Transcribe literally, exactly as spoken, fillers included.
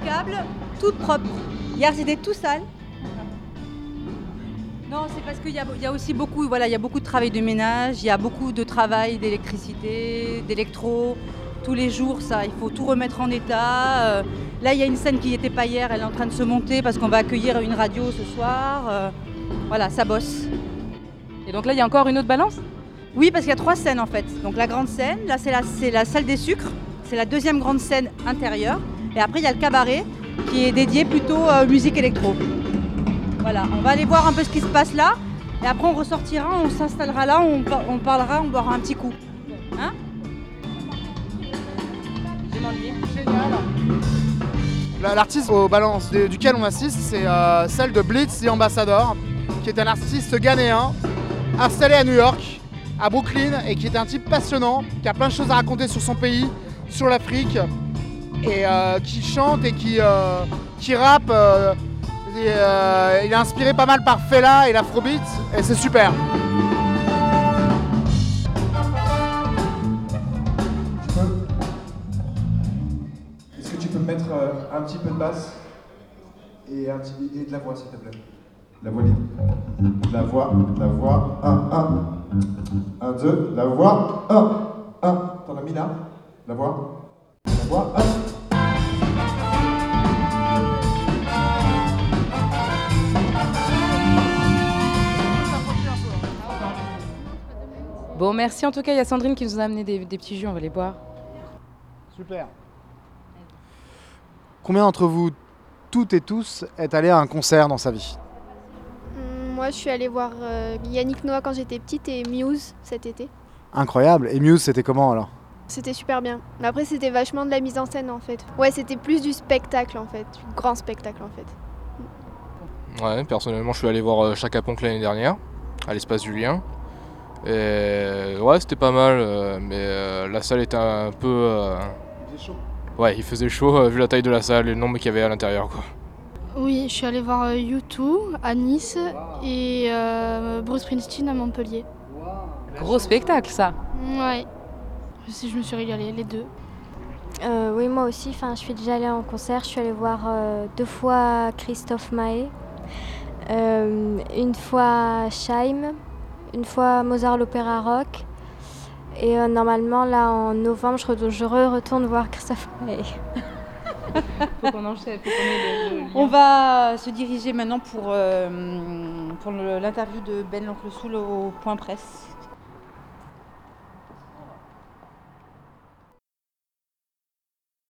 impeccable, toute propre. Hier, c'était tout sale. Non, c'est parce qu'il y a, il y a aussi beaucoup, voilà, il y a beaucoup de travail de ménage, il y a beaucoup de travail d'électricité, d'électro. Tous les jours, ça, il faut tout remettre en état. Euh, là, il y a une scène qui n'était pas hier, elle est en train de se monter parce qu'on va accueillir une radio ce soir. Euh, voilà, ça bosse. Et donc là, il y a encore une autre balance ? Oui, parce qu'il y a trois scènes en fait. Donc la grande scène, là c'est la, c'est la salle des sucres, c'est la deuxième grande scène intérieure. Et après, il y a le cabaret qui est dédié plutôt à musique électro. Voilà, on va aller voir un peu ce qui se passe là. Et après, on ressortira, on s'installera là, on, on parlera, on boira un petit coup. Hein ? Génial. L'artiste aux balances duquel on assiste, c'est euh, celle de Blitz the Ambassador, qui est un artiste ghanéen installé à New York, à Brooklyn, et qui est un type passionnant, qui a plein de choses à raconter sur son pays, sur l'Afrique, et euh, qui chante et qui, euh, qui rappe. Euh, et, euh, il est inspiré pas mal par Fela et l'Afrobeat, et c'est super. Est-ce que tu peux me mettre euh, un petit peu de basse et, un petit, et de la voix, s'il te plaît? La voix libre. La voix, la voix, un, un. un, deux, la voix, un, un. T'en as mis là? La voix, la voix, un. Bon, merci en tout cas, il y a Sandrine qui nous a amené des, des petits jus, on va les boire. Super. Combien d'entre vous, toutes et tous, êtes allés à un concert dans sa vie? Moi, je suis allée voir euh, Yannick Noah quand j'étais petite et Muse cet été. Incroyable. Et Muse, c'était comment alors? C'était super bien. Mais après, c'était vachement de la mise en scène en fait. Ouais, c'était plus du spectacle en fait, du grand spectacle en fait. Ouais, personnellement, je suis allé voir Chaka Ponk l'année dernière, à l'Espace Julien. Et ouais, c'était pas mal, euh, mais euh, la salle était un peu... Euh... Il faisait chaud. Ouais, il faisait chaud, euh, vu la taille de la salle et le nombre qu'il y avait à l'intérieur, quoi. Oui, je suis allée voir euh, U deux à Nice et euh, Bruce Springsteen à Montpellier. Gros spectacle, ça. Ouais, je, je me suis régalée, les deux. Euh, oui, moi aussi, enfin, je suis déjà allée en concert, je suis allée voir euh, deux fois Christophe Maé, euh, une fois Scheim, une fois Mozart l'Opéra Rock. Et euh, normalement, là, en novembre, je, re- je re- retourne voir Christophe Maé. Faut qu'on enchaîne, faut qu'on ait le, le lien. On va se diriger maintenant pour, euh, pour le- l'interview de Ben l'Oncle Soul au Point Presse.